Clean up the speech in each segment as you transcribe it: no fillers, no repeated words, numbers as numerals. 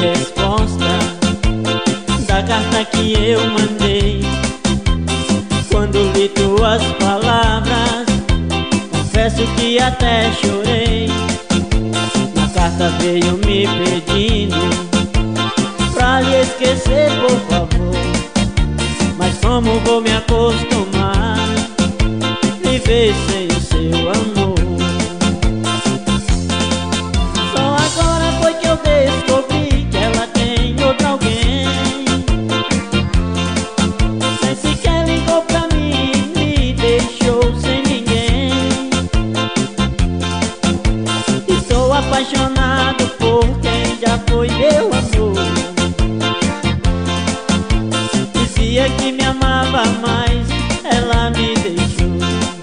resposta da carta que eu mandei. Quando li tuas palavras, confesso que até chorei. Na carta veio me pedindo pra lhe esquecer, por favor. Mas como vou me acostumar viver sem o seu amor? Só agora foi que eu descobri que ela tem outro alguém. Nem sequer ligou pra mim, me deixou sem ninguém. Estou apaixonado por quem já foi meu amor. Dizia que me amava, mas ela me deixou.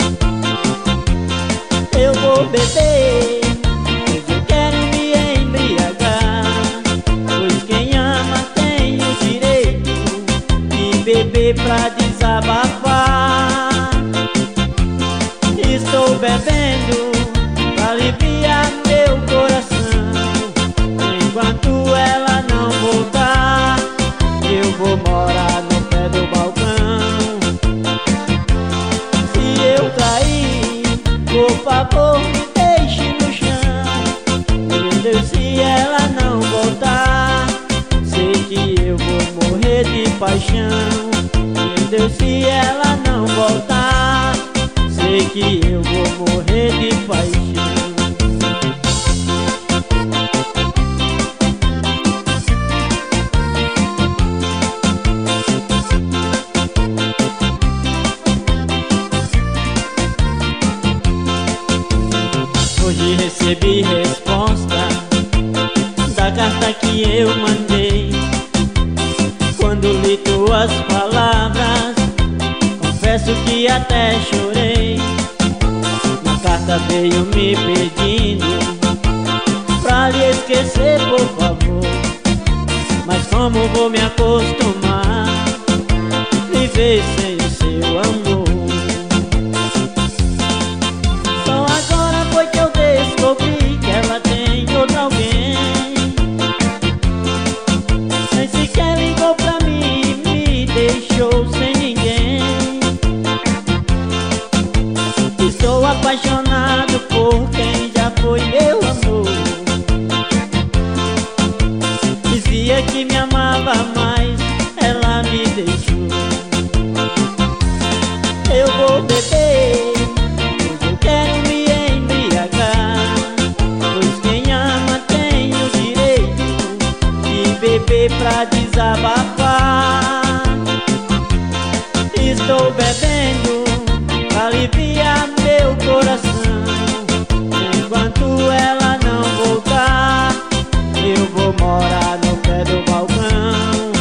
Eu vou beber, pois eu quero me embriagar, pois quem ama tem o direito de beber pra desabafar. Estou bebendo pra aliviar meu coração. Enquanto ela não voltar, eu vou morar no pé do balcão. Se eu cair, por favor, me deixe no chão. Meu Deus, se ela não voltar, sei que eu vou morrer de paixão. Meu Deus, se ela não voltar, sei que eu vou morrer de paixão. Hoje recebi resposta da carta que eu mandei. Quando li tuas palavras, confesso que até chorei. Na carta veio me pedindo pra lhe esquecer, por favor. Mas como vou me acostumar viver sem o seu amor? Descobri que ela tem outro alguém. Nem sequer ligou pra mim, me deixou sem ninguém. Estou apaixonado por quem já foi meu amor. Dizia que me amava, mas ela me deixou. Eu vou beber, pois eu quero me embriagar, pois quem ama tem o direito de beber pra desabafar. Estou bebendo pra aliviar meu coração. Enquanto ela não voltar, eu vou morar no pé do balcão.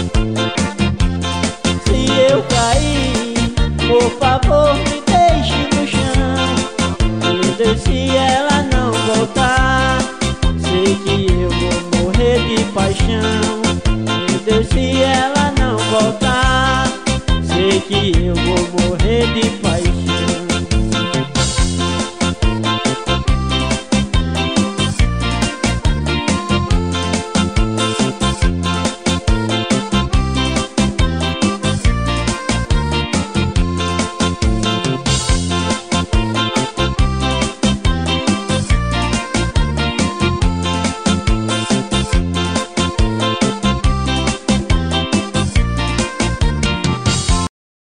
Se eu cair, por favor, me deixe no chão. Meu Deus, se ela não voltar, sei que eu vou morrer de paixão. Meu Deus, se ela não voltar, sei que eu vou morrer de paixão.